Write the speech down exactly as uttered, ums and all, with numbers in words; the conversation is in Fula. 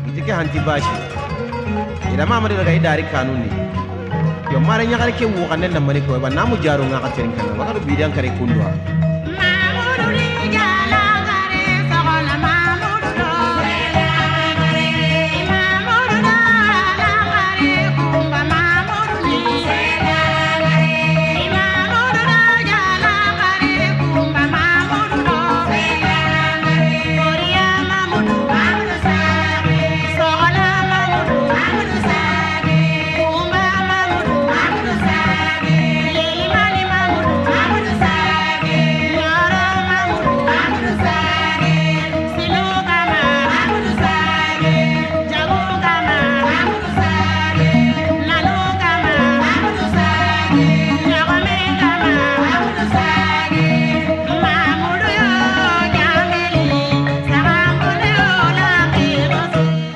itike hanti bashi ida ma amade daga idari kanuni yo mare nyakare ke wo kanel na mane ko ba namu jaro nga ka terin kana ba ka bidan kare kundwa Mamudu Rija